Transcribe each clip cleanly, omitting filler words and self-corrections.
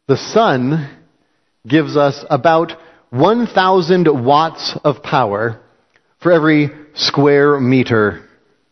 The sun gives us about 1,000 watts of power for every square meter.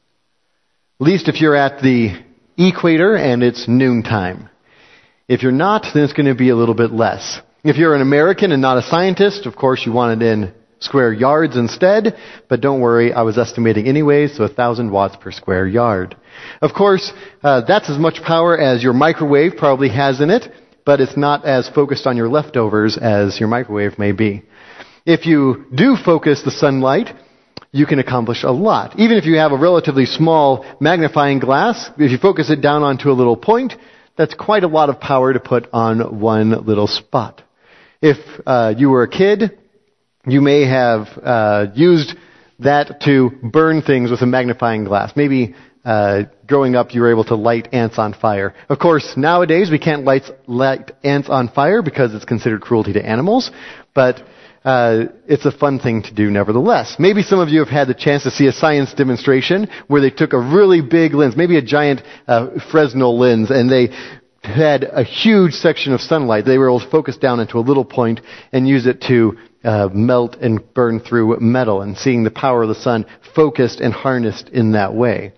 At least if you're at the equator and it's noontime. If you're not, then it's going to be a little bit less. If you're an American and not a scientist, of course you want it in square yards instead, but don't worry, I was estimating anyways, so 1,000 watts per square yard. Of course, that's as much power as your microwave probably has in it, but it's not as focused on your leftovers as your microwave may be. If you do focus the sunlight, you can accomplish a lot. Even if you have a relatively small magnifying glass, if you focus it down onto a little point, that's quite a lot of power to put on one little spot. If you were a kid, you may have used that to burn things with a magnifying glass. Maybe growing up you were able to light ants on fire. Of course, nowadays we can't light ants on fire because it's considered cruelty to animals, but it's a fun thing to do nevertheless. Maybe some of you have had the chance to see a science demonstration where they took a really big lens, maybe a giant Fresnel lens, and they had a huge section of sunlight. They were able to focus down into a little point and use it to melt and burn through metal, and seeing the power of the sun focused and harnessed in that way.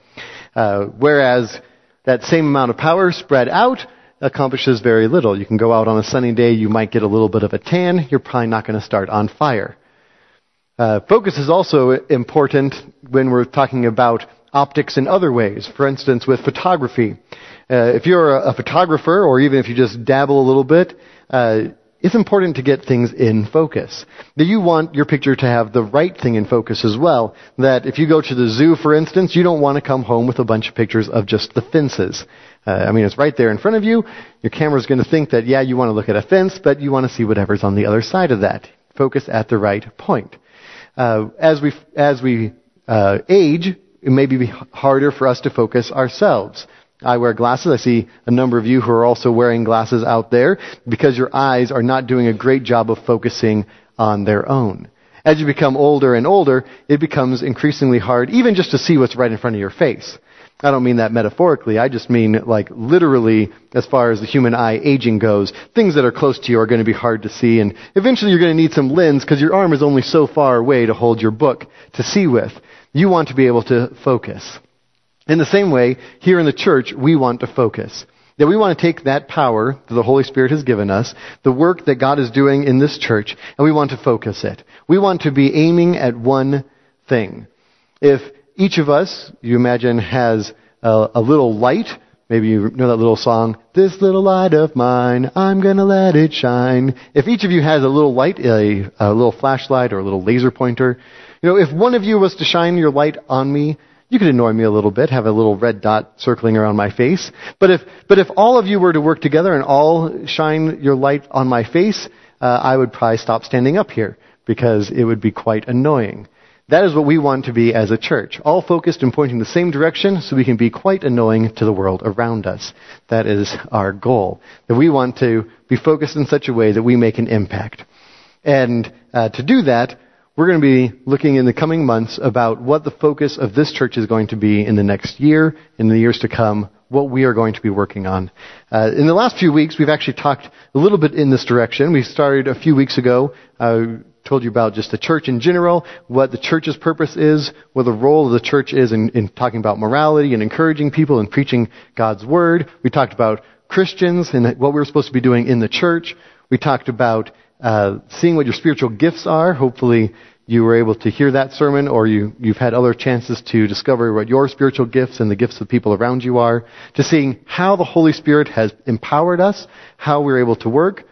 Whereas that same amount of power spread out accomplishes very little. You can go out on a sunny day, you might get a little bit of a tan, you're probably not going to start on fire. Focus is also important when we're talking about optics in other ways. For instance, with photography. If you're a photographer, or even if you just dabble a little bit, it's important to get things in focus. That you want your picture to have the right thing in focus as well. That if you go to the zoo, for instance, you don't want to come home with a bunch of pictures of just the fences. It's right there in front of you. Your camera's going to think that, yeah, you want to look at a fence, but you want to see whatever's on the other side of that. Focus at the right point. As we age, it may be harder for us to focus ourselves. I wear glasses. I see a number of you who are also wearing glasses out there because your eyes are not doing a great job of focusing on their own. As you become older and older, it becomes increasingly hard even just to see what's right in front of your face. I don't mean that metaphorically. I just mean like literally as far as the human eye aging goes. Things that are close to you are going to be hard to see, and eventually you're going to need some lens because your arm is only so far away to hold your book to see with. You want to be able to focus. In the same way, here in the church, we want to focus. That we want to take that power that the Holy Spirit has given us, the work that God is doing in this church, and we want to focus it. We want to be aiming at one thing. If each of us, you imagine, has a little light, maybe you know that little song, "This little light of mine, I'm gonna let it shine." If each of you has a little light, a little flashlight or a little laser pointer, if one of you was to shine your light on me, you could annoy me a little bit, have a little red dot circling around my face. But if all of you were to work together and all shine your light on my face, I would probably stop standing up here because it would be quite annoying. That is what we want to be as a church, all focused and pointing the same direction so we can be quite annoying to the world around us. That is our goal, that we want to be focused in such a way that we make an impact. And to do that, we're going to be looking in the coming months about what the focus of this church is going to be in the next year, in the years to come, what we are going to be working on. In the last few weeks, we've actually talked a little bit in this direction. We started a few weeks ago, told you about just the church in general, what the church's purpose is, what the role of the church is in talking about morality and encouraging people and preaching God's word. We talked about Christians and what we're supposed to be doing in the church. We talked about seeing what your spiritual gifts are. Hopefully you were able to hear that sermon, or you've had other chances to discover what your spiritual gifts and the gifts of people around you are, to seeing how the Holy Spirit has empowered us, how we're able to work.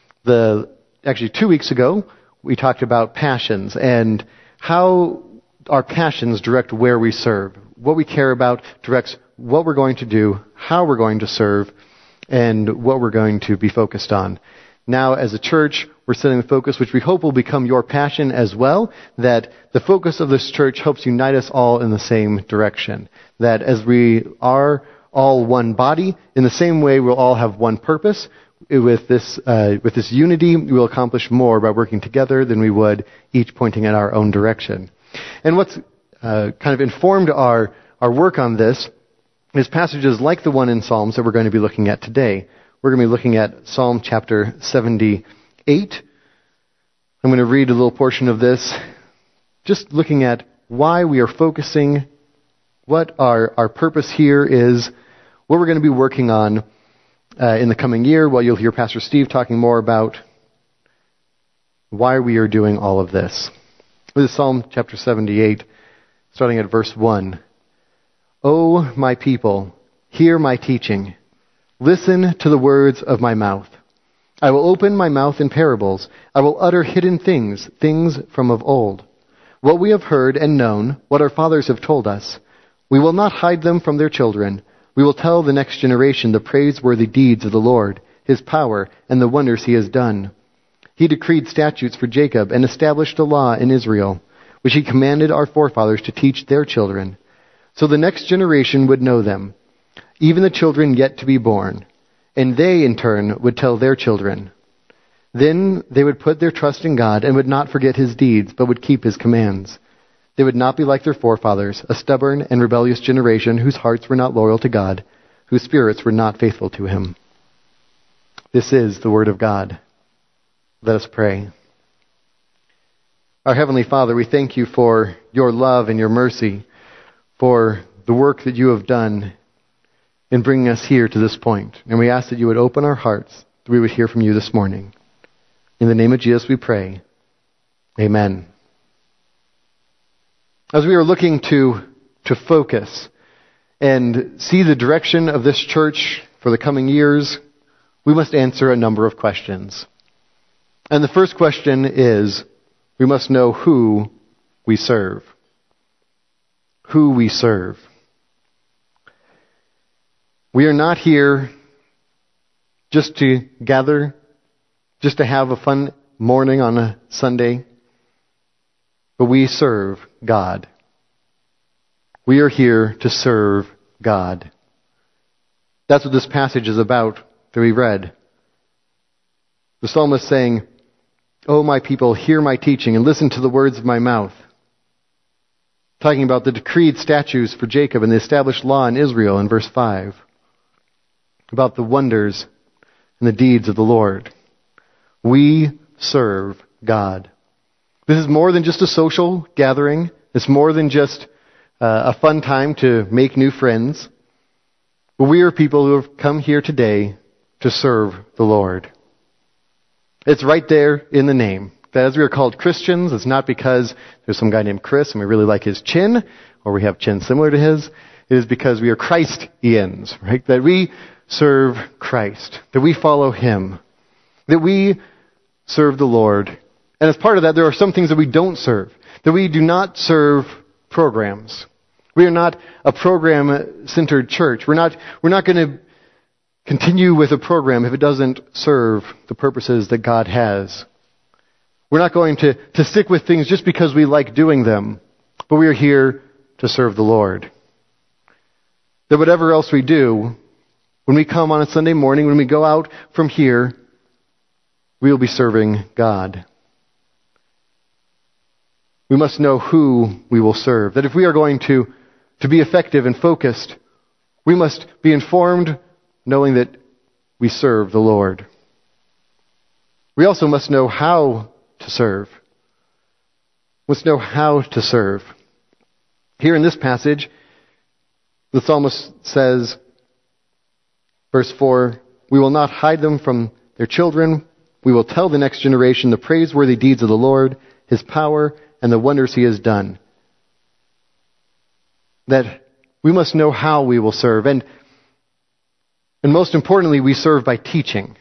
Actually 2 weeks ago, we talked about passions and how our passions direct where we serve. What we care about directs what we're going to do, how we're going to serve, and what we're going to be focused on. Now, as a church, we're setting the focus, which we hope will become your passion as well, that the focus of this church helps unite us all in the same direction. That as we are all one body, in the same way we'll all have one purpose. With this unity, we will accomplish more by working together than we would each pointing in our own direction. And what's kind of informed our work on this is passages like the one in Psalms that we're going to be looking at today, we're going to be looking at Psalm chapter 78. I'm going to read a little portion of this, just looking at why we are focusing, what our purpose here is, what we're going to be working on in the coming year. Well, you'll hear Pastor Steve talking more about why we are doing all of this. This is Psalm chapter 78, starting at verse 1. O my people, hear my teaching. Listen to the words of my mouth. I will open my mouth in parables. I will utter hidden things, things from of old. What we have heard and known, what our fathers have told us. We will not hide them from their children. We will tell the next generation the praiseworthy deeds of the Lord, His power, and the wonders He has done. He decreed statutes for Jacob and established a law in Israel, which He commanded our forefathers to teach their children, so the next generation would know them, even the children yet to be born, and they, in turn, would tell their children. Then they would put their trust in God and would not forget His deeds, but would keep His commands. They would not be like their forefathers, a stubborn and rebellious generation whose hearts were not loyal to God, whose spirits were not faithful to Him. This is the word of God. Let us pray. Our Heavenly Father, we thank You for Your love and Your mercy, for the work that You have done in bringing us here to this point. And we ask that You would open our hearts, that we would hear from You this morning. In the name of Jesus we pray. Amen. As we are looking to focus and see the direction of this church for the coming years, we must answer a number of questions. And the first question is, we must know who we serve. Who we serve. We are not here just to gather, just to have a fun morning on a Sunday, but we serve God. We are here to serve God. That's what this passage is about that we read. The psalmist saying, O my people, hear my teaching and listen to the words of my mouth. Talking about the decreed statutes for Jacob and the established law in Israel in verse 5. About the wonders and the deeds of the Lord. We serve God. This is more than just a social gathering. It's more than just a fun time to make new friends. But we are people who have come here today to serve the Lord. It's right there in the name. That as we are called Christians, it's not because there's some guy named Chris and we really like his chin, or we have chin similar to his. It is because we are Christians, right? That we serve Christ. That we follow Him. That we serve the Lord. And as part of that, there are some things that we don't serve. That we do not serve programs. We are not a program-centered church. We're not going to continue with a program if it doesn't serve the purposes that God has. We're not going to stick with things just because we like doing them, but we are here to serve the Lord. That whatever else we do, when we come on a Sunday morning, when we go out from here, we will be serving God. We must know who we will serve. That if we are going to be effective and focused, we must be informed knowing that we serve the Lord. We also must know how to serve. We must know how to serve. Here in this passage, the psalmist says, verse 4, we will not hide them from their children. We will tell the next generation the praiseworthy deeds of the Lord, His power, and the wonders He has done. That we must know how we will serve. And most importantly, we serve by teaching.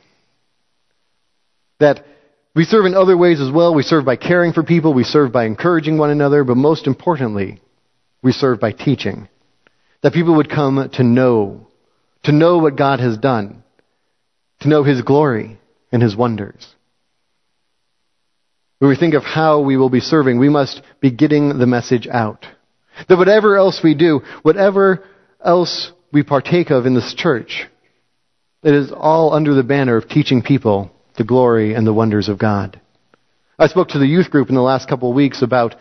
That we serve in other ways as well. We serve by caring for people. We serve by encouraging one another. But most importantly, we serve by teaching. That people would come to know what God has done, to know His glory and His wonders. When we think of how we will be serving, we must be getting the message out. That whatever else we do, whatever else we partake of in this church, it is all under the banner of teaching people the glory and the wonders of God. I spoke to the youth group in the last couple of weeks about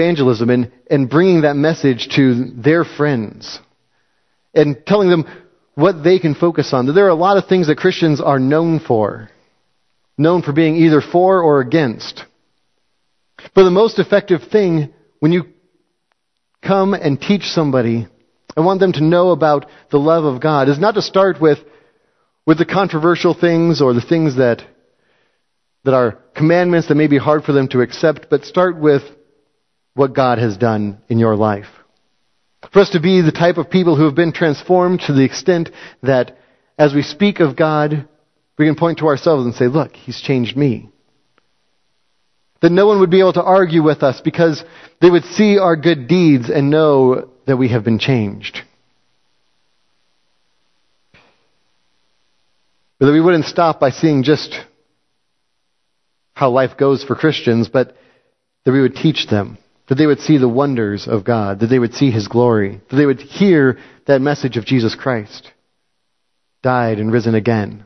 evangelism and bringing that message to their friends and telling them what they can focus on. There are a lot of things that Christians are known for being either for or against. But the most effective thing when you come and teach somebody and want them to know about the love of God is not to start with the controversial things or the things that are commandments that may be hard for them to accept, but start with what God has done in your life. For us to be the type of people who have been transformed to the extent that as we speak of God, we can point to ourselves and say, look, He's changed me. That no one would be able to argue with us because they would see our good deeds and know that we have been changed. But that we wouldn't stop by seeing just how life goes for Christians, but that we would teach them, that they would see the wonders of God, that they would see His glory, that they would hear that message of Jesus Christ, died and risen again.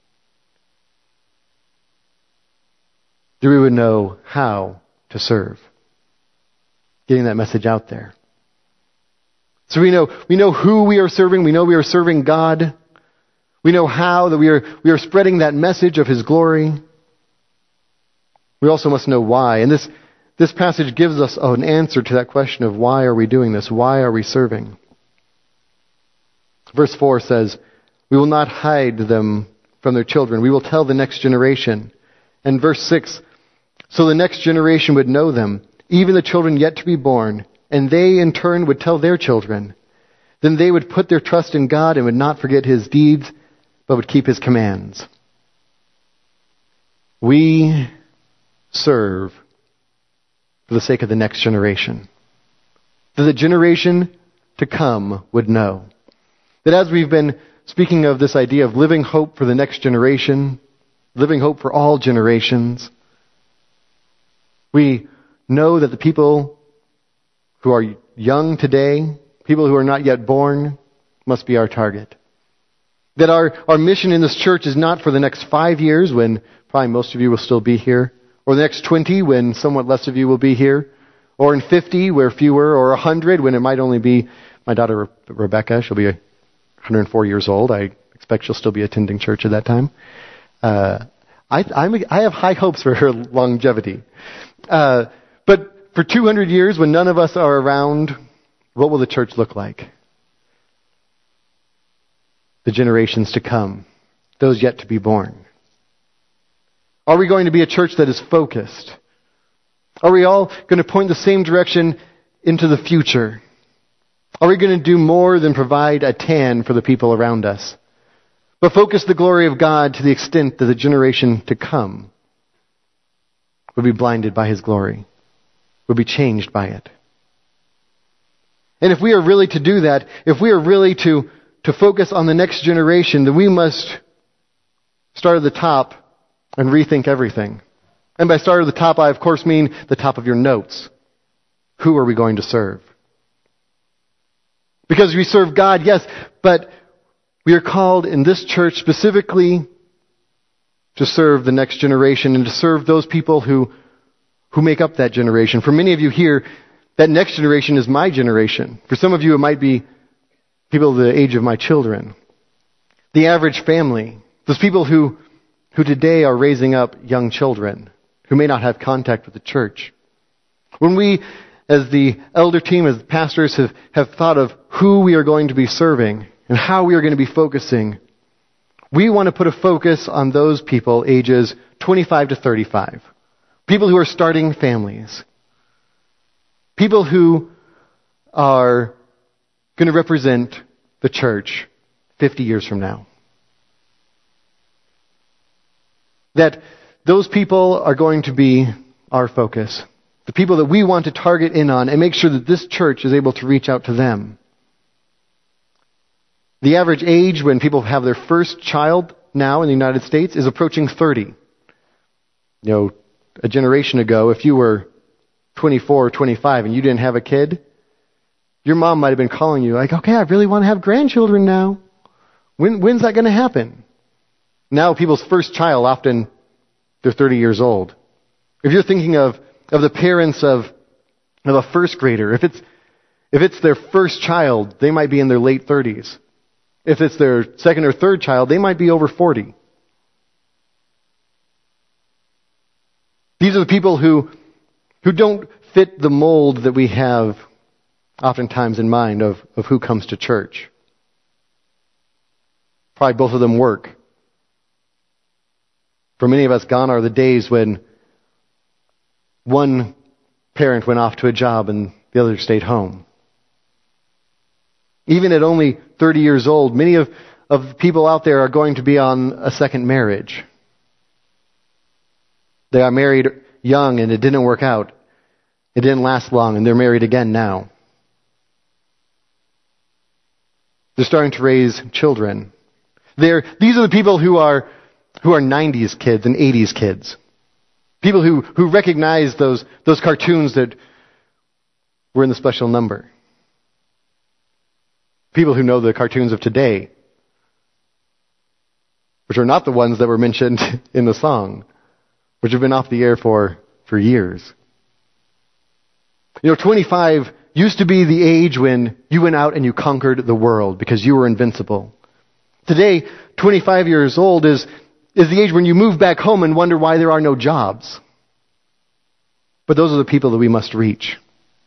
That we would know how to serve, getting that message out there. So we know who we are serving. We know we are serving God. We know how that we are spreading that message of His glory. We also must know why. And this passage gives us an answer to that question of why are we doing this? Why are we serving? Verse 4 says, we will not hide them from their children. We will tell the next generation. And verse 6, so the next generation would know them, even the children yet to be born, and they in turn would tell their children. Then they would put their trust in God and would not forget His deeds, but would keep His commands. We serve for the sake of the next generation. That the generation to come would know. That as we've been speaking of this idea of living hope for the next generation, living hope for all generations, we know that the people who are young today, people who are not yet born, must be our target. That our mission in this church is not for the next 5 years when probably most of you will still be here, or the next 20 when somewhat less of you will be here, or in 50 where fewer, or 100 when it might only be my daughter Rebecca. She'll be 104 years old. I expect she'll still be attending church at that time. I have high hopes for her longevity. But for 200 years, when none of us are around, what will the church look like? The generations to come, those yet to be born. Are we going to be a church that is focused? Are we all going to point the same direction into the future? Are we going to do more than provide a tan for the people around us, but focus the glory of God to the extent that the generation to come would be blinded by His glory, would be changed by it? And if we are really to do that, if we are really to focus on the next generation, then we must start at the top and rethink everything. And by start at the top, I of course mean the top of your notes. Who are we going to serve? Because we serve God, yes, but we are called in this church specifically to serve the next generation and to serve those people who make up that generation. For many of you here, that next generation is my generation. For some of you, it might be people the age of my children. The average family. Those people who today are raising up young children who may not have contact with the church. When we, as the elder team, as pastors, have thought of who we are going to be serving and how we are going to be focusing, we want to put a focus on those people ages 25 to 35. People who are starting families. People who are going to represent the church 50 years from now. That those people are going to be our focus. The people that we want to target in on and make sure that this church is able to reach out to them. The average age when people have their first child now in the United States is approaching 30. A generation ago, if you were 24 or 25 and you didn't have a kid, your mom might have been calling you like, okay, I really want to have grandchildren now. When's that going to happen? Now people's first child, often they're 30 years old. If you're thinking of the parents of a first grader, if it's their first child, they might be in their late 30s. If it's their second or third child, they might be over 40. These are the people who don't fit the mold that we have oftentimes in mind of who comes to church. Probably both of them work. For many of us, gone are the days when one parent went off to a job and the other stayed home. Even at only 30 years old, many of the people out there are going to be on a second marriage. They are married young and it didn't work out. It didn't last long and they're married again now. They're starting to raise children. These are the people who are 90s kids and 80s kids. People who recognize those cartoons that were in the special number. People who know the cartoons of today, which are not the ones that were mentioned in the song, which have been off the air for years. 25 used to be the age when you went out and you conquered the world because you were invincible. Today, 25 years old is the age when you move back home and wonder why there are no jobs. But those are the people that we must reach.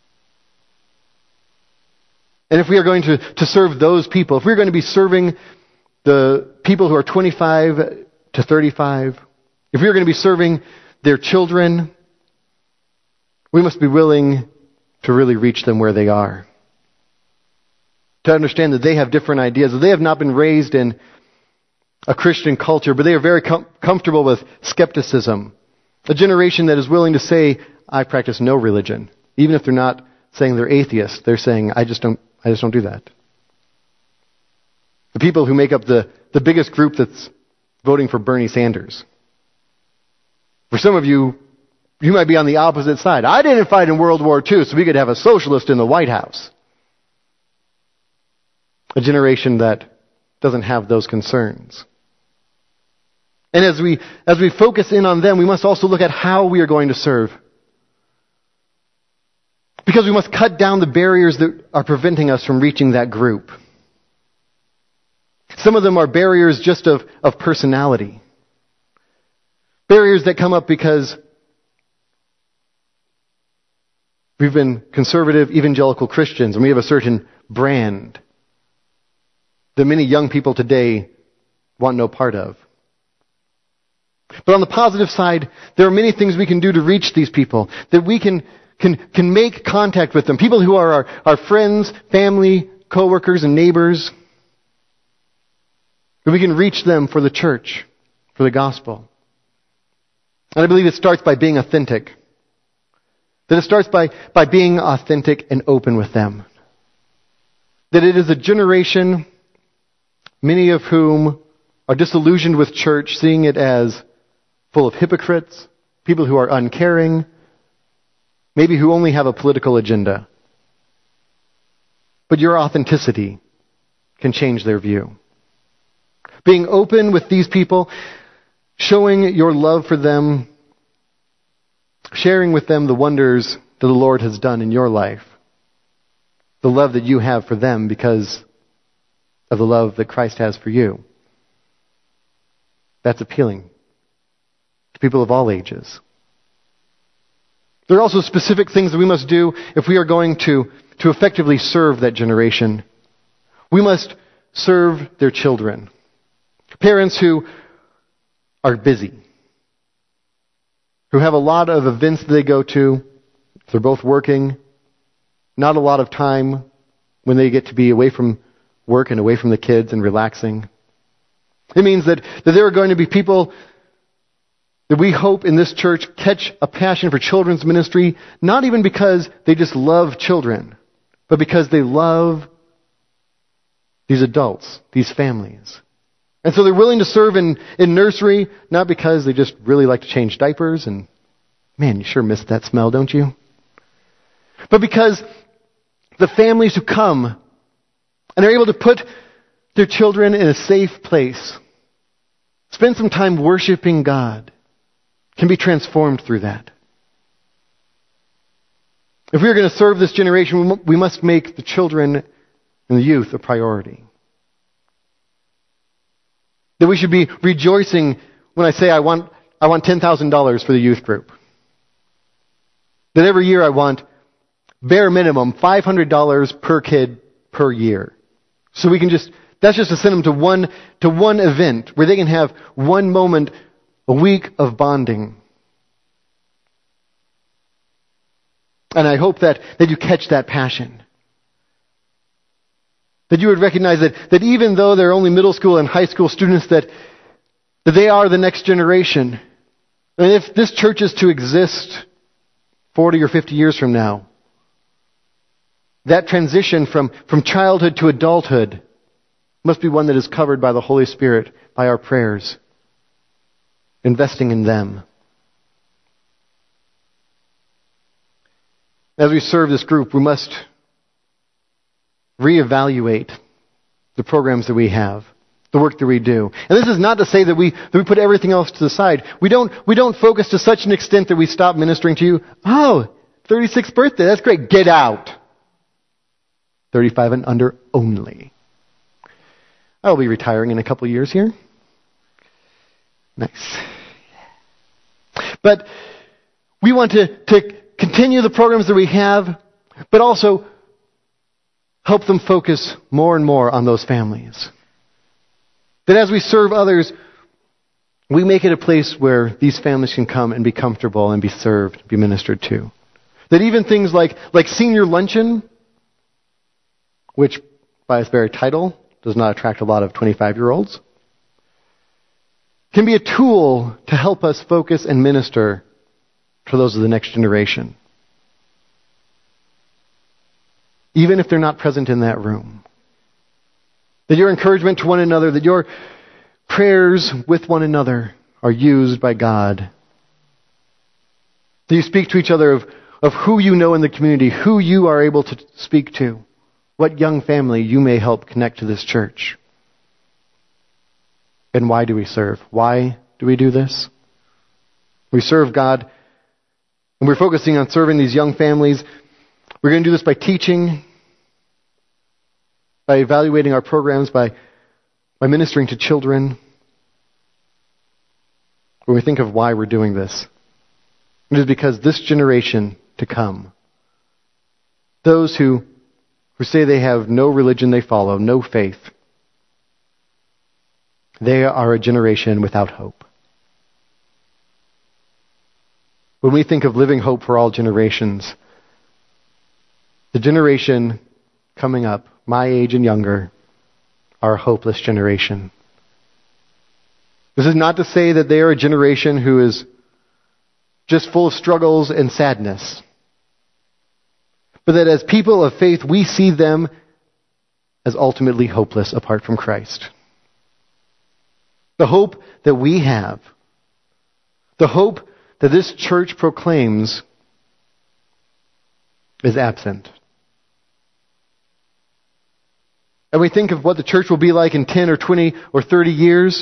And if we are going to serve those people, if we're going to be serving the people who are 25 to 35, if we're going to be serving their children, we must be willing to really reach them where they are. To understand that they have different ideas, that they have not been raised in a Christian culture, but they are very comfortable with skepticism. A generation that is willing to say, I practice no religion. Even if they're not saying they're atheists, they're saying, I just don't do that. The people who make up the biggest group that's voting for Bernie Sanders. For some of you, you might be on the opposite side. I didn't fight in World War II so we could have a socialist in the White House. A generation that doesn't have those concerns. And as we focus in on them, we must also look at how we are going to serve. Because we must cut down the barriers that are preventing us from reaching that group. Some of them are barriers just of personality. Barriers that come up because we've been conservative evangelical Christians and we have a certain brand that many young people today want no part of. But on the positive side, there are many things we can do to reach these people, that we can make contact with them. People who are our friends, family, co-workers, and neighbors. That we can reach them for the church, for the gospel. And I believe it starts by being authentic. That it starts by being authentic and open with them. That it is a generation, many of whom are disillusioned with church, seeing it as full of hypocrites, people who are uncaring, maybe who only have a political agenda. But your authenticity can change their view. Being open with these people, showing your love for them, sharing with them the wonders that the Lord has done in your life, the love that you have for them because of the love that Christ has for you. That's appealing to people of all ages. There are also specific things that we must do if we are going to effectively serve that generation. We must serve their children. Parents who are busy, who have a lot of events that they go to, if they're both working, not a lot of time when they get to be away from work and away from the kids and relaxing. It means that there are going to be people that we hope in this church catch a passion for children's ministry, not even because they just love children, but because they love these adults, these families. And so they're willing to serve in nursery, not because they just really like to change diapers, and man, you sure miss that smell, don't you? But because the families who come and are able to put their children in a safe place, spend some time worshiping God, can be transformed through that. If we are going to serve this generation, we must make the children and the youth a priority. That we should be rejoicing when I say I want $10,000 for the youth group. That every year I want, bare minimum, $500 per kid per year. So we can that's just to send them to one event where they can have one moment a week of bonding. And I hope that you catch that passion. That you would recognize that even though they're only middle school and high school students, that they are the next generation. And if this church is to exist 40 or 50 years from now, that transition from childhood to adulthood must be one that is covered by the Holy Spirit, by our prayers, investing in them. As we serve this group, we must reevaluate the programs that we have, the work that we do. And this is not to say that we put everything else to the side. We don't focus to such an extent that we stop ministering to you. Oh, 36th birthday, that's great. Get out. 35 and under only. I'll be retiring in a couple of years here. Nice. But we want to continue the programs that we have, but also help them focus more and more on those families. That as we serve others, we make it a place where these families can come and be comfortable and be served, be ministered to. That even things like senior luncheon, which by its very title does not attract a lot of 25-year-olds, can be a tool to help us focus and minister to those of the next generation. Even if they're not present in that room. That your encouragement to one another, that your prayers with one another are used by God. That you speak to each other of who you know in the community, who you are able to speak to, what young family you may help connect to this church. And why do we serve? Why do we do this? We serve God, and we're focusing on serving these young families. We're going to do this by teaching, by evaluating our programs, by ministering to children. When we think of why we're doing this, it is because this generation to come, those who say they have no religion they follow, no faith, they are a generation without hope. When we think of living hope for all generations, the generation coming up, my age and younger, are a hopeless generation. This is not to say that they are a generation who is just full of struggles and sadness, but that as people of faith, we see them as ultimately hopeless apart from Christ. The hope that we have, the hope that this church proclaims, is absent. And we think of what the church will be like in 10 or 20 or 30 years,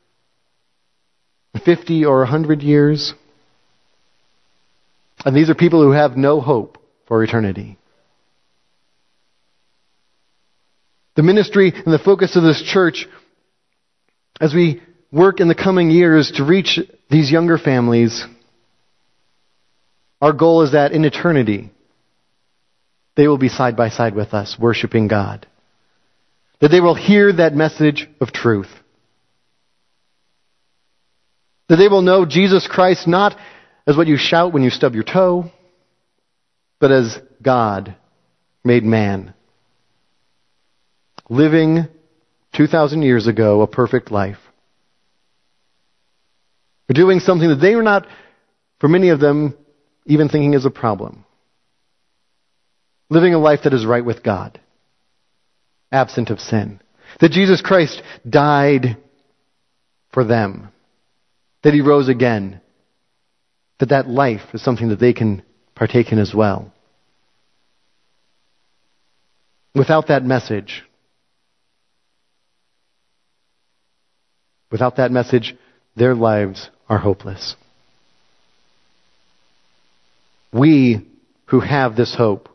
50 or 100 years. And these are people who have no hope for eternity. The ministry and the focus of this church, as we work in the coming years to reach these younger families, our goal is that in eternity, they will be side by side with us, worshiping God. That they will hear that message of truth. That they will know Jesus Christ not as what you shout when you stub your toe, but as God made man, living 2,000 years ago a perfect life. Doing something that they were not, for many of them, even thinking is a problem. Living a life that is right with God, absent of sin. That Jesus Christ died for them. That He rose again. That life is something that they can partake in as well. Without that message, their lives are hopeless. We who have this hope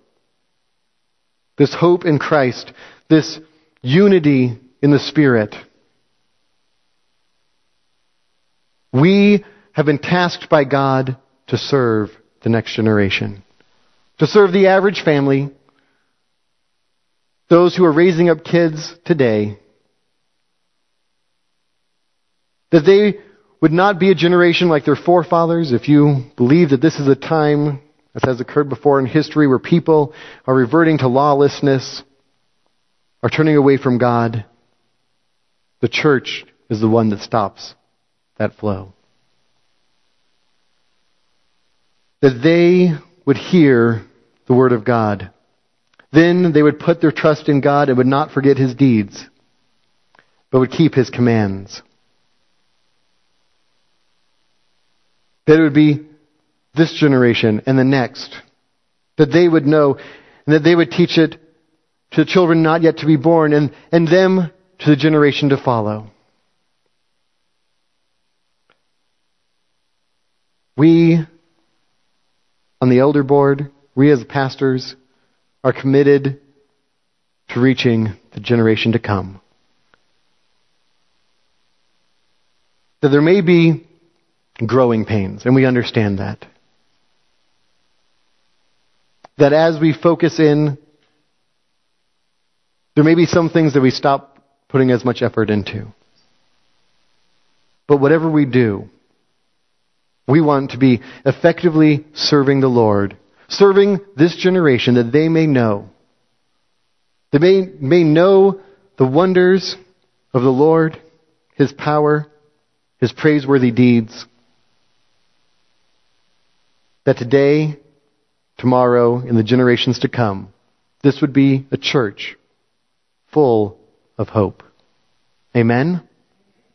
in Christ, this unity in the Spirit, We have been tasked by God to serve the next generation, to serve the average family, those who are raising up kids today, that they would not be a generation like their forefathers. If you believe that this is a time, as has occurred before in history, where people are reverting to lawlessness, are turning away from God, the church is the one that stops that flow. That they would hear the word of God. Then they would put their trust in God and would not forget his deeds, but would keep his commands. That it would be this generation and the next, that they would know, and that they would teach it to the children not yet to be born, and them to the generation to follow. We, on the elder board, we as pastors, are committed to reaching the generation to come. That there may be growing pains, and we understand that. That as we focus in, there may be some things that we stop putting as much effort into. But whatever we do, we want to be effectively serving the Lord, serving this generation, that they may know. They may know the wonders of the Lord, his power, his praiseworthy deeds. That today, tomorrow, in the generations to come, this would be a church full of hope. Amen?